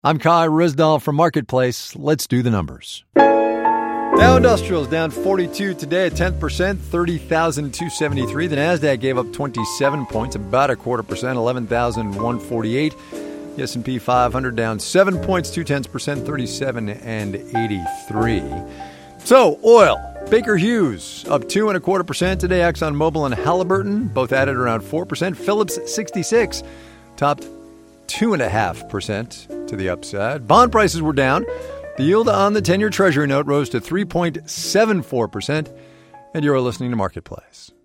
I'm Kai Rizdal from Marketplace. Let's do the numbers. Dow Industrials down 42 today, a 10%, 30,273. The NASDAQ gave up 27 points, about a 0.25%, 11,148. The S&P 500 down 7 points, 0.2%, 37,083. So, oil. Baker Hughes up 2.25% today. ExxonMobil and Halliburton both added around 4%. Phillips 66 topped 2.5% to the upside. Bond prices were down. The yield on the 10-year Treasury note rose to 3.74%. And you're listening to Marketplace.